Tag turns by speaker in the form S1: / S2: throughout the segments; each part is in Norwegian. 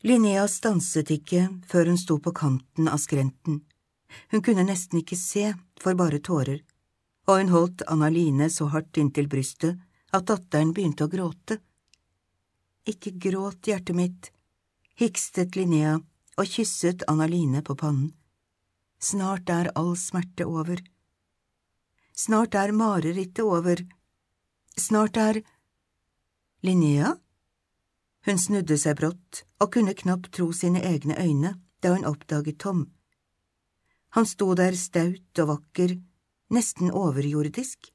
S1: Linnea stanset ikke før hun sto på kanten av skrenten. Hun kunne nesten ikke se for bare tårer, og hun holdt Anna-Line så hardt inntil brystet at datteren begynte å gråte. Ikke gråt, hjertet mitt, hikstet Linnea og kysset Anna-Line på pannen. Snart er all smerte over. Snart er marerittet over. Snart er… Linnea? Hun snudde seg brått og kunne knapt tro sine egne øyne da hun oppdaget Tom. Han sto der staut og vakker, nesten overjordisk.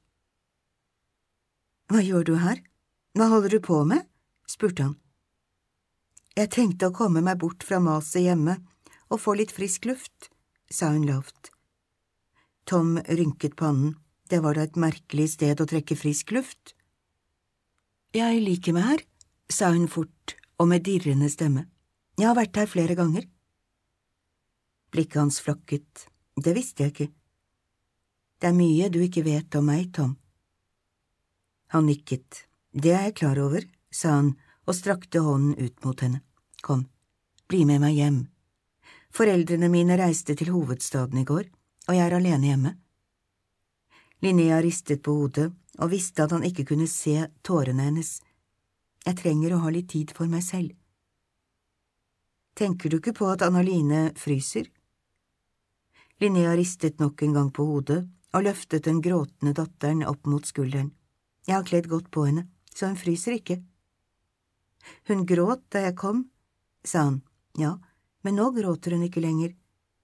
S1: Hva gjør du her? Hva holder du på med? Spurte han. Jeg tenkte å komme meg bort fra maset hjemme og få litt frisk luft, sa hun lavt. Tom rynket pannen. Det var da et merkelig sted å trekke frisk luft. Jeg liker meg her, sa hun fort og med dirrende stemme. Jeg har vært her flere ganger. Blikket hans flakket. Det visste jeg ikke. Det er mye du ikke vet om meg, Tom. Han nikket. Det er jeg klar over, sa han og strakte hånden ut mot henne. Kom, bli med meg hjem. Foreldrene mine reiste til hovedstaden i går, og jeg er alene hjemme. Linnea ristet på hodet og visste at han ikke kunne se tårene hennes. Jeg trenger å ha litt tid for meg selv. Tenker du ikke på at Anna-Line fryser? Linnea ristet nok en gang på hodet og løftet den gråtende datteren opp mot skulderen. Jeg har kledd godt på henne, så hun fryser ikke. Hun gråt da jeg kom, sa han. Ja, men nå gråter hun ikke lenger.